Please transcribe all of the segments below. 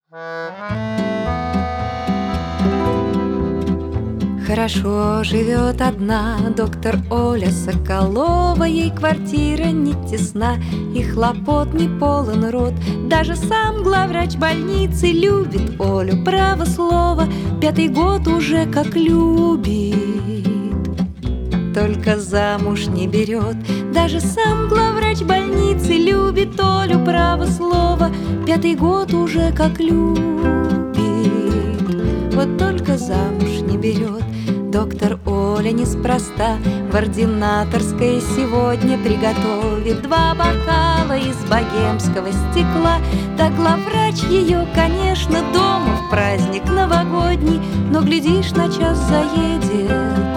Хорошо живет одна доктор Оля Соколова. Ей квартира не тесна и хлопот не полон рот. Даже сам главврач больницы любит Олю, право слово, 5-й год уже как любит. Только замуж не берет. Даже сам главврач больницы любит Олю, право слово, 5-й год уже как любит. Вот только замуж не берет. Доктор Оля неспроста в ординаторской сегодня приготовит 2 бокала из богемского стекла. Да главврач ее, конечно, дома в праздник новогодний, но, глядишь, на час заедет,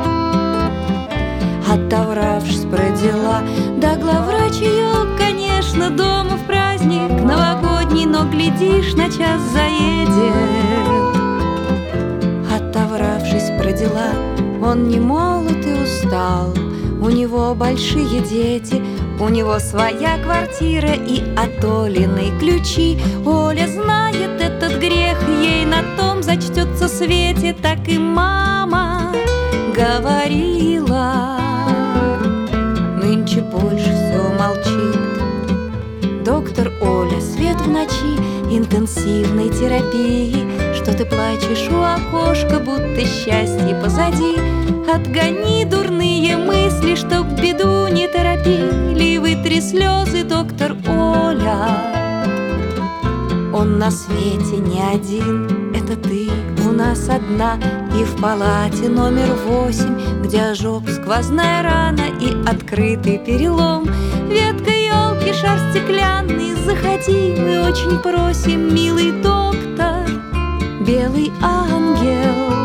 отовравшись про дела. Да главврач ее, конечно, дома в праздник новогодний, но, глядишь, на час заедет, отовравшись про дела. Он не молод и устал, у него большие дети, у него своя квартира и от Олиной ключи. Оля знает этот грех, ей на том зачтется свете. Так и мама говорила, нынче больше все молчит. Доктор Оля, свет в ночи интенсивной терапии. Что ты плачешь у окошка, будто счастье позади? Отгони дурные мысли, чтоб беду не торопили. Вытри слезы, доктор Оля. Он на свете не один, это ты у нас одна. И в палате номер 8, где ожог, сквозная рана и открытый перелом. Ветка елки, шар стеклянный, заходи, мы очень просим, милый доктор, белый ангел.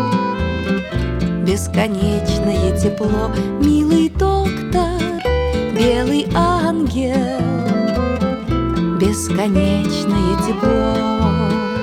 Бесконечное тепло, милый доктор, белый ангел. Бесконечное тепло.